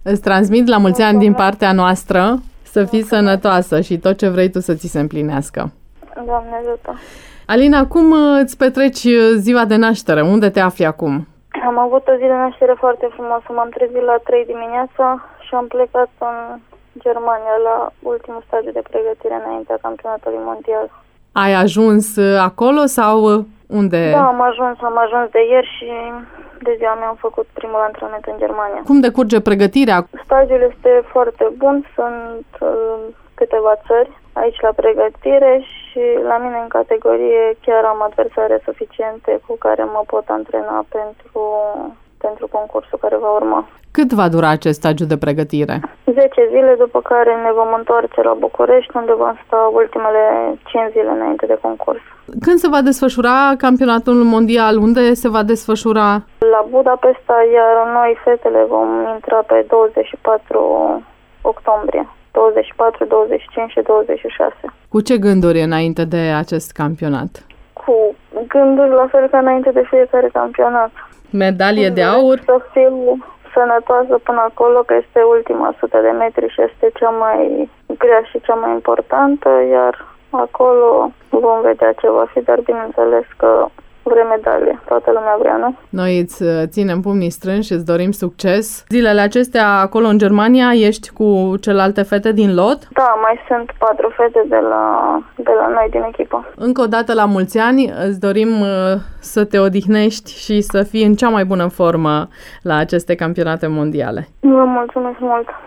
Îți transmit la mulți ani din partea noastră, să fii sănătoasă și tot ce vrei tu să ți se împlinească. Doamne ajută! Alina, cum îți petreci ziua de naștere? Unde te afli acum? Am avut o zi de naștere foarte frumoasă. M-am trezit la 3 dimineața și am plecat în Germania la ultimul stadiu de pregătire înaintea campionatului mondial. Ai ajuns acolo sau unde? Da, am ajuns de ieri și de ziua mea am făcut primul antrenament în Germania. Cum decurge pregătirea? Stadiul este foarte bun, sunt câteva țări aici la pregătire și la mine în categorie chiar am adversare suficiente cu care mă pot antrena pentru concursul care va urma. Cât va dura acest stagiu de pregătire? 10 zile, după care ne vom întoarce la București, unde vom sta ultimele 5 zile înainte de concurs. Când se va desfășura campionatul mondial? Unde se va desfășura? La Budapesta, iar noi, fetele, vom intra pe 24 octombrie. 24, 25 și 26. Cu ce gânduri înainte de acest campionat? Cu gânduri la fel ca înainte de fiecare campionat. Medalie de aur? Să fiu sănătoasă până acolo, că este ultima 100 de metri și este cea mai grea și cea mai importantă, iar acolo vom vedea ce va fi, dar bineînțeles că vrem medalie. Toată lumea vrea, nu? Noi îți ținem pumnii strânși și îți dorim succes. Zilele acestea acolo în Germania ești cu celelalte fete din lot? Da, mai sunt 4 fete de la noi din echipă. Încă o dată la mulți ani, îți dorim să te odihnești și să fii în cea mai bună formă la aceste campionate mondiale. Vă mulțumesc mult!